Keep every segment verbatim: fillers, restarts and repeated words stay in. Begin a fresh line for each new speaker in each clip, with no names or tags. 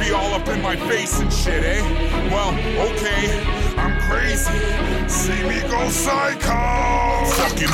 be all up in my face and shit, eh? Well, okay, I'm crazy. See me go psycho. Fucking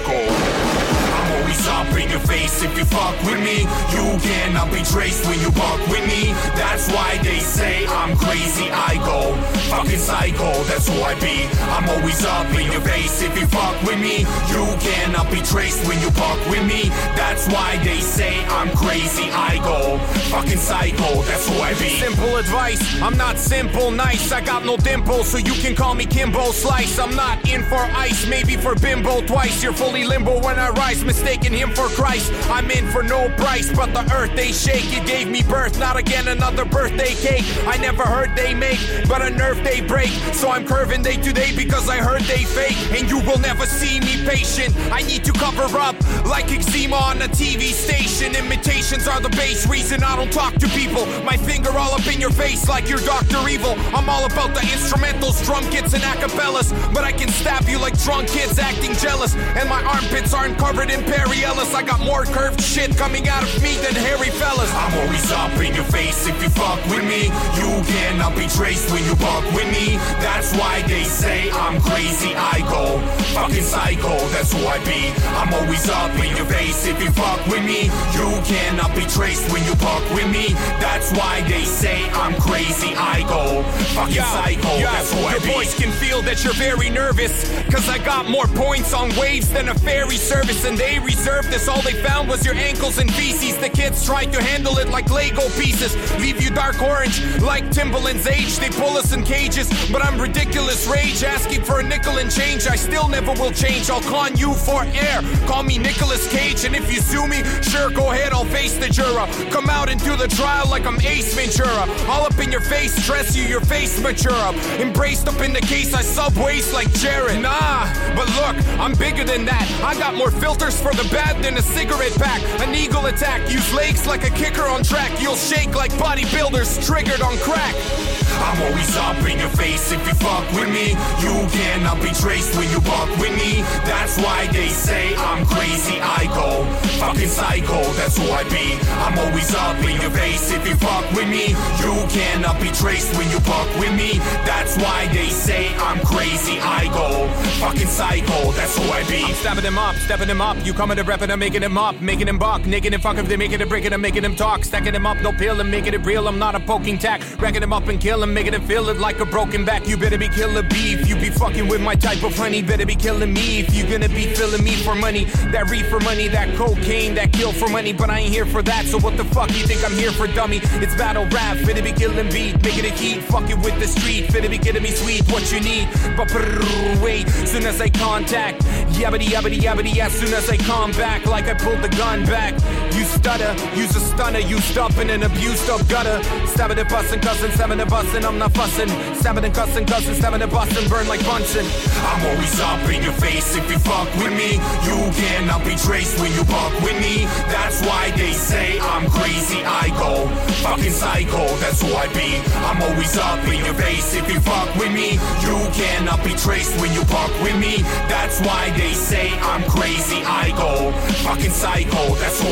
psycho.
I'm always up in your face if you fuck with me. You cannot be traced when you buck with me. That's why they say I'm crazy, I go fucking psycho, that's who I be. I'm always up in your face if you fuck with me. You cannot be traced when you buck with me. That's why they say I'm crazy, I go fucking psycho, that's who I be.
Simple advice, I'm not simple nice. I got no dimples, so you can call me Kimbo Slice. I'm not in for ice, maybe for bimbo twice. You're fully limbo when I rise, mistaking him for Christ. I'm in for no price, but the earth they shake. It gave me birth, not again another birthday cake. I never heard they make, but a nerve they break. So I'm curving day to day because I heard they fake. And you will never see me patient. I need to cover up like eczema on a T V station. Imitations are the base reason I don't talk to people. My finger all up in your face like you're Doctor Evil. I'm all about the instrumentals, drum kits and acapellas, but I can stab you like drunk kids acting jealous. And my armpits aren't covered in Perry Ellis. I got more curved shit coming out of me than hairy fellas.
I'm always up in your face if you fuck with me. You cannot be traced when you buck with me. That's why they say I'm crazy, I go fucking psycho, that's who I be. I'm always up in your face if you fuck with me. You cannot be traced when you buck with me. That's why they say I'm crazy, I go fucking yo, psycho, yo, that's who I
your
be.
Your boys can feel that you're very nervous, cause I got more points on waves than a ferry service. And they reserved this, all they found was your ankles and feces. The kids tried to handle it like Lego pieces, leave you dark orange like Timbaland's age. They pull us in cages, but I'm ridiculous rage, asking for a nickel and change. I still never will change, I'll con you for air. Call me Nicolas Cage, and if you sue me, sure, go ahead, I'll face the juror. Come out and do the trial like I'm Ace Ventura. All up in your face, stress you, your face mature up. Embraced up in the case, I subways like Jared. Nah, but look, I'm bigger than that. I got more filters for the bad than a cigarette pack. An eagle attack, use legs like a kicker on track. You'll shake like bodybuilders triggered on crack.
I'm always up in your face if you fuck with me. You cannot be traced when you buck with me. That's why they say I'm crazy, I go fucking psycho, that's who I be. I'm always up in your face if you fuck with me. You cannot be traced when you buck with me. That's why they say I'm crazy, I go fucking psycho, that's who I be.
I'm stabbing him up, stepping him up. You coming to repping him, making him up, making him buck, naked and fuck if they making it, breaking him, making him talk, stacking him up, no pill and making it real. I'm not a poking tack, wrecking him up and kill him, making him feel it like a broken back. You better be killer beef. You be fucking with my type of honey, better be killing me if you gonna be feeling me for money. That reef for money, that cocaine, that kill for money, but I ain't here for that. So what the fuck you think I'm here for, dummy? It's battle rap, finna be killing beat, making it heat, fucking with the street, finna be kidding me sweet. What you need, but wait, soon as I contact, yabbity yabbity yabbity, as soon as I come back, like I pulled the gun back. You stutter, use a stunner, you stuffing and abused up gutter, stabbing and bussin', cussin', stabbing and bussin', I'm not fussin', stabbing and cussin', cussin', stabbing and bussin', burn like Bunsen.
I'm always up in your face if you fuck with me. You cannot be traced when you buck with me. That's why they say I'm crazy, I go fucking psycho, that's who I be. I'm always up in your face if you fuck with me. You cannot be traced when you buck with me. That's why they say I'm crazy, I go fucking psycho, that's who